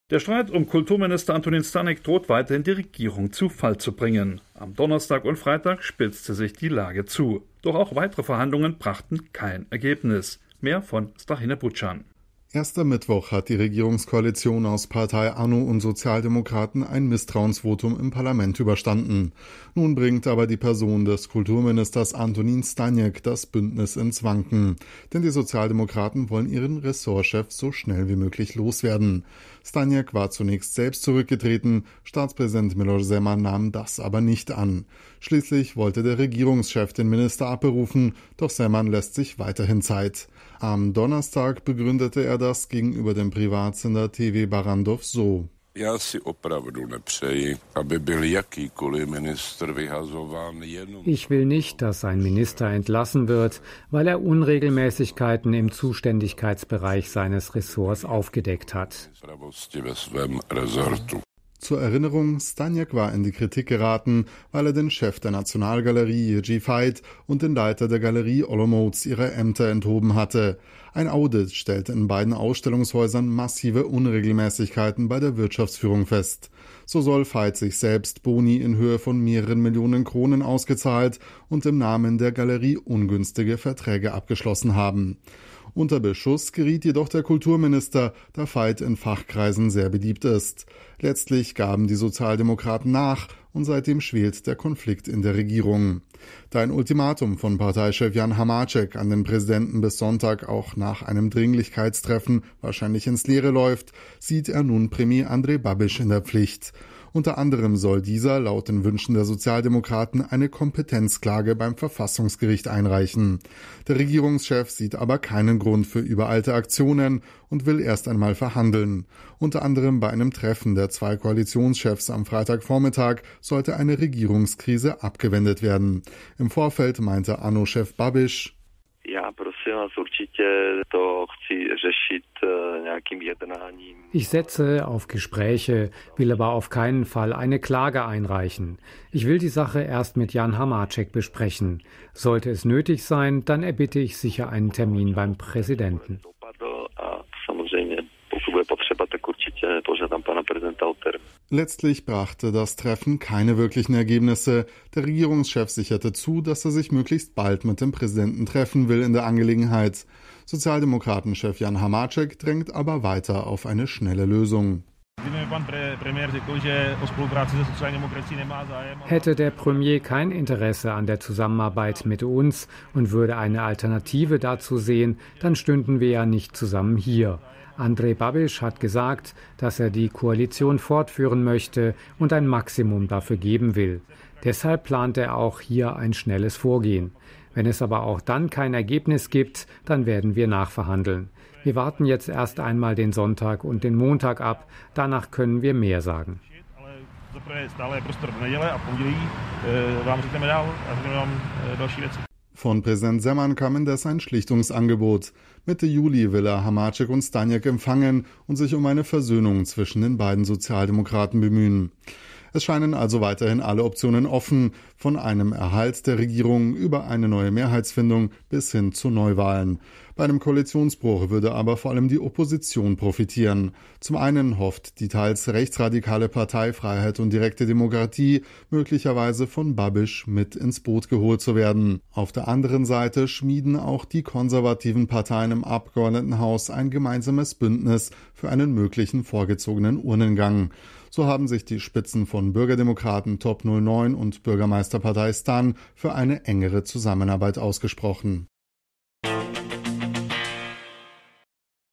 Der Streit um Kulturminister Antonín Staněk droht weiterhin die Regierung zu Fall zu bringen. Am Donnerstag und Freitag spitzte sich die Lage zu. Doch auch weitere Verhandlungen brachten kein Ergebnis. Mehr von Stachina Bucan. Erst am Mittwoch hat die Regierungskoalition aus Partei ANO und Sozialdemokraten ein Misstrauensvotum im Parlament überstanden. Nun bringt aber die Person des Kulturministers Antonín Staněk das Bündnis ins Wanken. Denn die Sozialdemokraten wollen ihren Ressortchef so schnell wie möglich loswerden. Staněk war zunächst selbst zurückgetreten, Staatspräsident Miloš Zeman nahm das aber nicht an. Schließlich wollte der Regierungschef den Minister abberufen, doch Zeman lässt sich weiterhin Zeit. Am Donnerstag begründete er das gegenüber dem Privatsender TV Barrandov so. Ich will nicht, dass ein Minister entlassen wird, weil er Unregelmäßigkeiten im Zuständigkeitsbereich seines Ressorts aufgedeckt hat. Zur Erinnerung, Staněk war in die Kritik geraten, weil er den Chef der Nationalgalerie Jiří Fajt und den Leiter der Galerie Olomouc ihre Ämter enthoben hatte. Ein Audit stellte in beiden Ausstellungshäusern massive Unregelmäßigkeiten bei der Wirtschaftsführung fest. So soll Fajt sich selbst Boni in Höhe von mehreren Millionen Kronen ausgezahlt und im Namen der Galerie ungünstige Verträge abgeschlossen haben. Unter Beschuss geriet jedoch der Kulturminister, da Fajt in Fachkreisen sehr beliebt ist. Letztlich gaben die Sozialdemokraten nach und seitdem schwelt der Konflikt in der Regierung. Da ein Ultimatum von Parteichef Jan Hamáček an den Präsidenten bis Sonntag auch nach einem Dringlichkeitstreffen wahrscheinlich ins Leere läuft, sieht er nun Premier Andrej Babiš in der Pflicht. Unter anderem soll dieser laut den Wünschen der Sozialdemokraten eine Kompetenzklage beim Verfassungsgericht einreichen. Der Regierungschef sieht aber keinen Grund für übereilte Aktionen und will erst einmal verhandeln. Unter anderem bei einem Treffen der zwei Koalitionschefs am Freitagvormittag sollte eine Regierungskrise abgewendet werden. Im Vorfeld meinte ANO-Chef Babiš: Ich setze auf Gespräche, will aber auf keinen Fall eine Klage einreichen. Ich will die Sache erst mit Jan Hamáček besprechen. Sollte es nötig sein, dann erbitte ich sicher einen Termin beim Präsidenten. Letztlich brachte das Treffen keine wirklichen Ergebnisse. Der Regierungschef sicherte zu, dass er sich möglichst bald mit dem Präsidenten treffen will in der Angelegenheit. Sozialdemokratenchef Jan Hamáček drängt aber weiter auf eine schnelle Lösung. Hätte der Premier kein Interesse an der Zusammenarbeit mit uns und würde eine Alternative dazu sehen, dann stünden wir ja nicht zusammen hier. Andrej Babiš hat gesagt, dass er die Koalition fortführen möchte und ein Maximum dafür geben will. Deshalb plant er auch hier ein schnelles Vorgehen. Wenn es aber auch dann kein Ergebnis gibt, dann werden wir nachverhandeln. Wir warten jetzt erst einmal den Sonntag und den Montag ab. Danach können wir mehr sagen. Von Präsident Zeman kam indes ein Schlichtungsangebot. Mitte Juli will er Hamáček und Staněk empfangen und sich um eine Versöhnung zwischen den beiden Sozialdemokraten bemühen. Es scheinen also weiterhin alle Optionen offen, von einem Erhalt der Regierung über eine neue Mehrheitsfindung bis hin zu Neuwahlen. Bei einem Koalitionsbruch würde aber vor allem die Opposition profitieren. Zum einen hofft die teils rechtsradikale Partei Freiheit und direkte Demokratie, möglicherweise von Babiš mit ins Boot geholt zu werden. Auf der anderen Seite schmieden auch die konservativen Parteien im Abgeordnetenhaus ein gemeinsames Bündnis für einen möglichen vorgezogenen Urnengang. So haben sich die Spitzen von Bürgerdemokraten Top 09 und Bürgermeisterpartei Stan für eine engere Zusammenarbeit ausgesprochen.